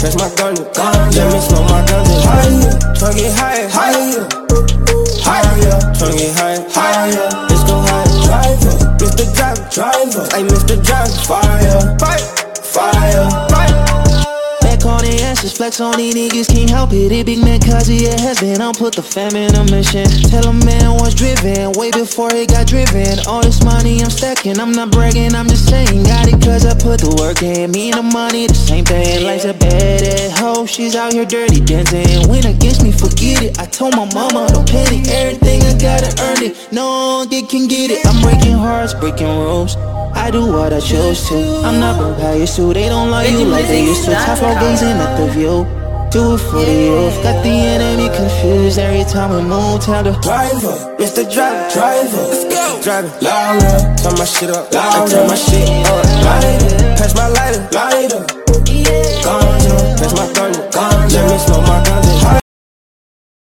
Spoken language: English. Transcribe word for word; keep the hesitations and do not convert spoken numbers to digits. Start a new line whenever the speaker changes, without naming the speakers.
press my ganja, ganja. Let me smoke my ganja. Higher, tryna get higher, higher, higher. Tryna get higher, higher. Let's go higher. Driver, Mister Driver, driver. Hey, Mister Driver, fire, fire, fire, fire.
Back on the ashes, flex on these niggas, can't help it. It big man, cause he a heaven. I'll put the fam in a mission. Tell a man what's driven, way before he got driven. All this money I'm stacking, I'm not bragging, I'm just saying. Got it cause I put the work in. Me and the money, the same thing. Life's a bad ass hoe, she's out here dirty dancing. Win against me, forget it. I told my mama, don't panic. Everything I gotta earn it. No one can get it. I'm breaking hearts, breaking rules. I do what I chose to. I'm not broke, how you to. They don't love you like they used to. Top floor gazing at the view. Do it for the youth. Got the enemy confused every time we move. Tell the
driver, Mister Driver, driver. Let's go. Drive it louder. Turn my shit up louder. I turn my shit up lighter. Pass my lighter, lighter. Ganja, pass my ganja, ganja. Let me smoke my ganja.